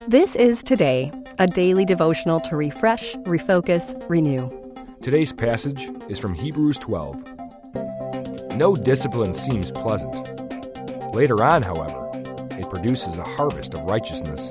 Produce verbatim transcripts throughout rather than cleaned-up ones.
This is Today, a daily devotional to refresh, refocus, renew. Today's passage is from Hebrews twelve. No discipline seems pleasant. Later on, however, it produces a harvest of righteousness.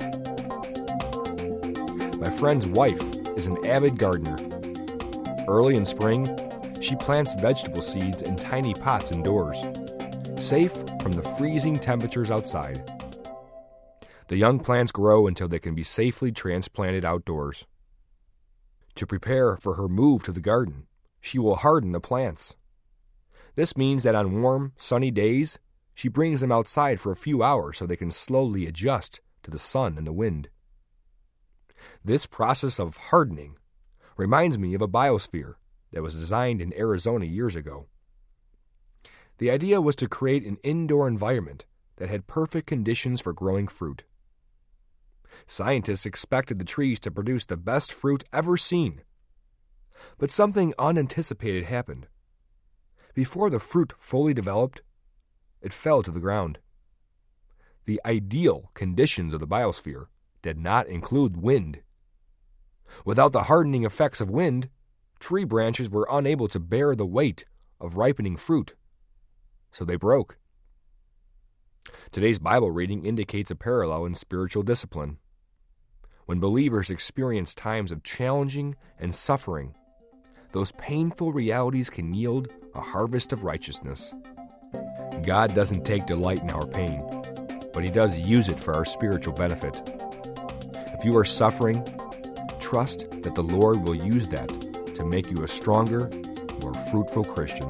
My friend's wife is an avid gardener. Early in spring, she plants vegetable seeds in tiny pots indoors, safe from the freezing temperatures outside. The young plants grow until they can be safely transplanted outdoors. To prepare for her move to the garden, she will harden the plants. This means that on warm, sunny days, she brings them outside for a few hours so they can slowly adjust to the sun and the wind. This process of hardening reminds me of a biosphere that was designed in Arizona years ago. The idea was to create an indoor environment that had perfect conditions for growing fruit. Scientists expected the trees to produce the best fruit ever seen. But something unanticipated happened. Before the fruit fully developed, it fell to the ground. The ideal conditions of the biosphere did not include wind. Without the hardening effects of wind, tree branches were unable to bear the weight of ripening fruit, so they broke. Today's Bible reading indicates a parallel in spiritual discipline. When believers experience times of challenging and suffering, those painful realities can yield a harvest of righteousness. God doesn't take delight in our pain, but He does use it for our spiritual benefit. If you are suffering, trust that the Lord will use that to make you a stronger, more fruitful Christian.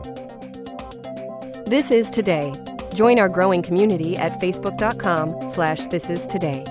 This is Today. Join our growing community at facebook dot com slash this is today.